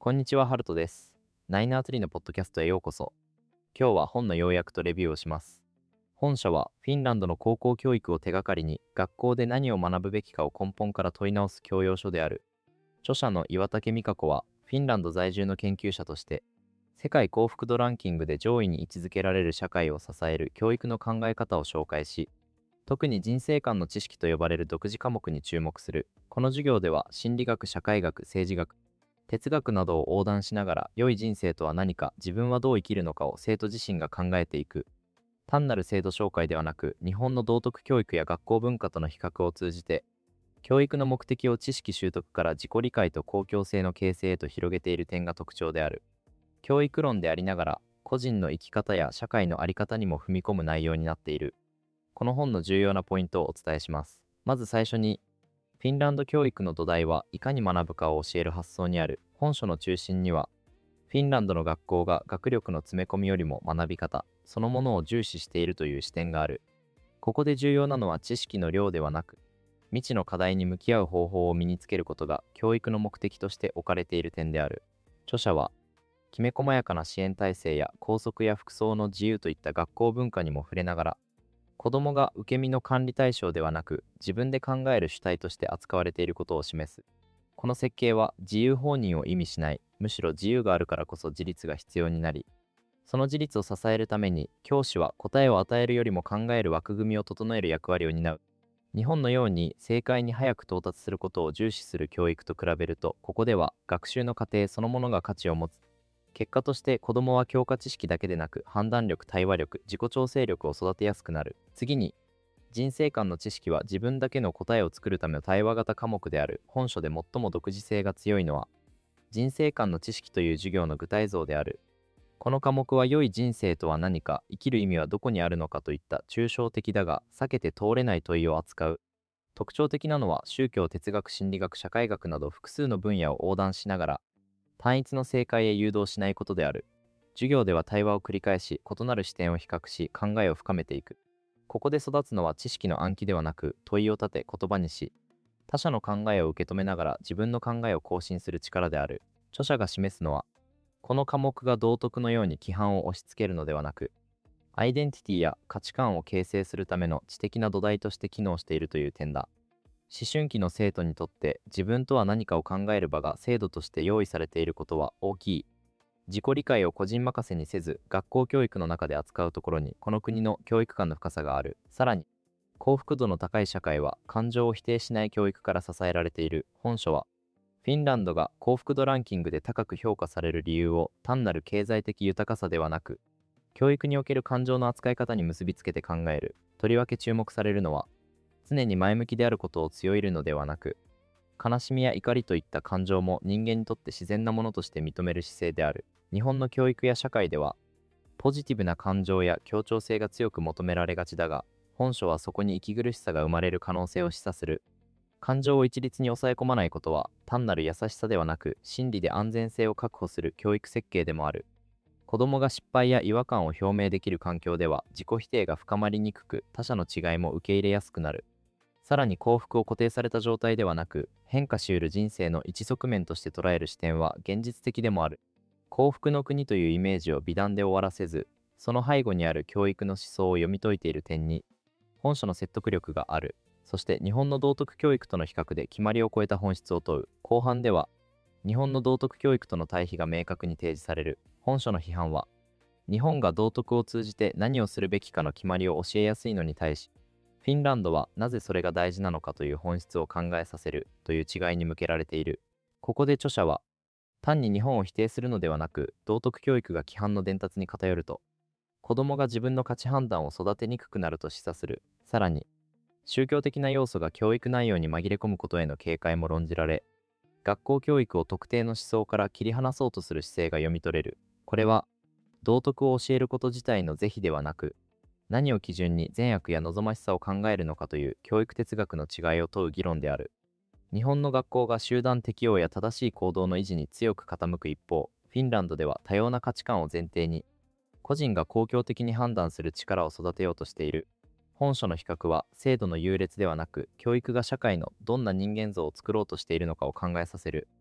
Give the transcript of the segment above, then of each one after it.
こんにちは、ハルトです。ナイナーツリーのポッドキャストへようこそ。今日は本の要約とレビューをします。本書はフィンランドの高校教育を手がかりに学校で何を学ぶべきかを根本から問い直す教養書である。著者の岩竹美香子はフィンランド在住の研究者として世界幸福度ランキングで上位に位置づけられる社会を支える教育の考え方を紹介し、特に人生観の知識と呼ばれる独自科目に注目する。この授業では心理学、社会学、政治学、哲学などを横断しながら良い人生とは何か、自分はどう生きるのかを生徒自身が考えていく。単なる制度紹介ではなく、日本の道徳教育や学校文化との比較を通じて、教育の目的を知識習得から自己理解と公共性の形成へと広げている点が特徴である。教育論でありながら、個人の生き方や社会の在り方にも踏み込む内容になっている。この本の重要なポイントをお伝えします。まず最初に、フィンランド教育の土台はいかに学ぶかを教える発想にある。本書の中心には、フィンランドの学校が学力の詰め込みよりも学び方そのものを重視しているという視点がある。ここで重要なのは知識の量ではなく、未知の課題に向き合う方法を身につけることが教育の目的として置かれている点である。著者は、きめ細やかな支援体制や校則や服装の自由といった学校文化にも触れながら、子供が受け身の管理対象ではなく自分で考える主体として扱われていることを示す。この設計は自由放任を意味しない、むしろ自由があるからこそ自立が必要になり、その自立を支えるために教師は答えを与えるよりも考える枠組みを整える役割を担う。日本のように正解に早く到達することを重視する教育と比べると、ここでは学習の過程そのものが価値を持つ。結果として子供は教科知識だけでなく判断力、対話力、自己調整力を育てやすくなる。次に、人生観の知識は自分だけの答えを作るための対話型科目である。本書で最も独自性が強いのは、人生観の知識という授業の具体像である。この科目は良い人生とは何か、生きる意味はどこにあるのかといった抽象的だが避けて通れない問いを扱う。特徴的なのは宗教、哲学、心理学、社会学など複数の分野を横断しながら単一の正解へ誘導しないことである。授業では対話を繰り返し、異なる視点を比較し、考えを深めていく。ここで育つのは知識の暗記ではなく、問いを立て言葉にし、他者の考えを受け止めながら自分の考えを更新する力である。著者が示すのは、この科目が道徳のように規範を押し付けるのではなく、アイデンティティや価値観を形成するための知的な土台として機能しているという点だ。思春期の生徒にとって自分とは何かを考える場が制度として用意されていることは大きい。自己理解を個人任せにせず学校教育の中で扱うところにこの国の教育観の深さがある。さらに、幸福度の高い社会は感情を否定しない教育から支えられている。本書は、フィンランドが幸福度ランキングで高く評価される理由を単なる経済的豊かさではなく、教育における感情の扱い方に結びつけて考える。とりわけ注目されるのは、常に前向きであることを強いるのではなく、悲しみや怒りといった感情も人間にとって自然なものとして認める姿勢である。日本の教育や社会では、ポジティブな感情や協調性が強く求められがちだが、本書はそこに息苦しさが生まれる可能性を示唆する。感情を一律に抑え込まないことは、単なる優しさではなく、真理で安全性を確保する教育設計でもある。子供が失敗や違和感を表明できる環境では、自己否定が深まりにくく、他者の違いも受け入れやすくなる。さらに幸福を固定された状態ではなく、変化しうる人生の一側面として捉える視点は現実的でもある。幸福の国というイメージを美談で終わらせず、その背後にある教育の思想を読み解いている点に、本書の説得力がある。そして日本の道徳教育との比較で決まりを超えた本質を問う。後半では、日本の道徳教育との対比が明確に提示される。本書の批判は、日本が道徳を通じて何をするべきかの決まりを教えやすいのに対し、フィンランドはなぜそれが大事なのかという本質を考えさせるという違いに向けられている。ここで著者は、単に日本を否定するのではなく、道徳教育が規範の伝達に偏ると、子供が自分の価値判断を育てにくくなると示唆する。さらに、宗教的な要素が教育内容に紛れ込むことへの警戒も論じられ、学校教育を特定の思想から切り離そうとする姿勢が読み取れる。これは、道徳を教えること自体の是非ではなく、何を基準に善悪や望ましさを考えるのかという教育哲学の違いを問う議論である。日本の学校が集団適応や正しい行動の維持に強く傾く一方、フィンランドでは多様な価値観を前提に、個人が公共的に判断する力を育てようとしている。本書の比較は制度の優劣ではなく、教育が社会のどんな人間像を作ろうとしているのかを考えさせる。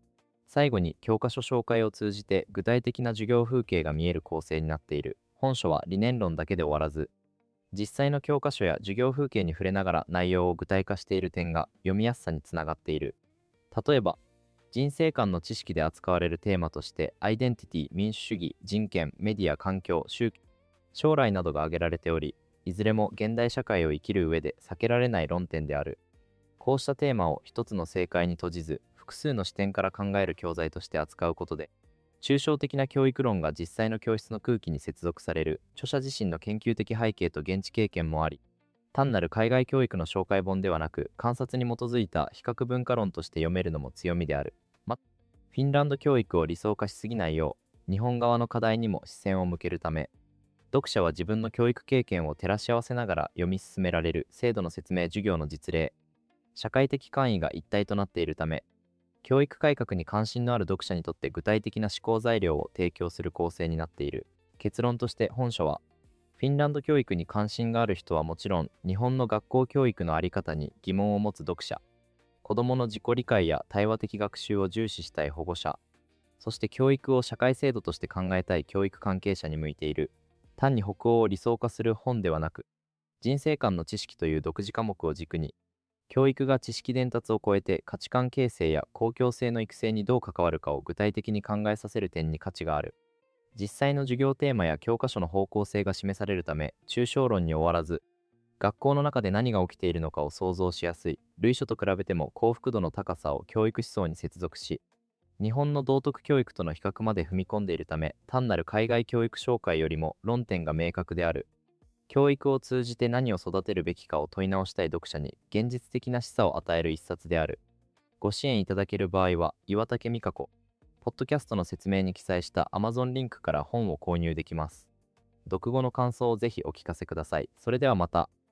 最後に教科書紹介を通じて具体的な授業風景が見える構成になっている。本書は理念論だけで終わらず、実際の教科書や授業風景に触れながら内容を具体化している点が読みやすさにつながっている。例えば、人生観の知識で扱われるテーマとして、アイデンティティ、民主主義、人権、メディア、環境、宗教、将来などが挙げられており、いずれも現代社会を生きる上で避けられない論点である。こうしたテーマを一つの正解に閉じず、複数の視点から考える教材として扱うことで、抽象的な教育論が実際の教室の空気に接続される。著者自身の研究的背景と現地経験もあり、単なる海外教育の紹介本ではなく、観察に基づいた比較文化論として読めるのも強みである。フィンランド教育を理想化しすぎないよう、日本側の課題にも視線を向けるため、読者は自分の教育経験を照らし合わせながら読み進められる。制度の説明、授業の実例、社会的関与が一体となっているため、教育改革に関心のある読者にとって具体的な思考材料を提供する構成になっている。結論として本書は、フィンランド教育に関心がある人はもちろん、日本の学校教育の在り方に疑問を持つ読者、子どもの自己理解や対話的学習を重視したい保護者、そして教育を社会制度として考えたい教育関係者に向いている。単に北欧を理想化する本ではなく、人生観の知識という独自科目を軸に、教育が知識伝達を超えて価値観形成や公共性の育成にどう関わるかを具体的に考えさせる点に価値がある。実際の授業テーマや教科書の方向性が示されるため、抽象論に終わらず、学校の中で何が起きているのかを想像しやすい。類書と比べても幸福度の高さを教育思想に接続し、日本の道徳教育との比較まで踏み込んでいるため、単なる海外教育紹介よりも論点が明確である。教育を通じて何を育てるべきかを問い直したい読者に現実的な示唆を与える一冊である。ご支援いただける場合は、岩竹美香子、ポッドキャストの説明に記載した Amazon リンクから本を購入できます。読後の感想をぜひお聞かせください。それではまた。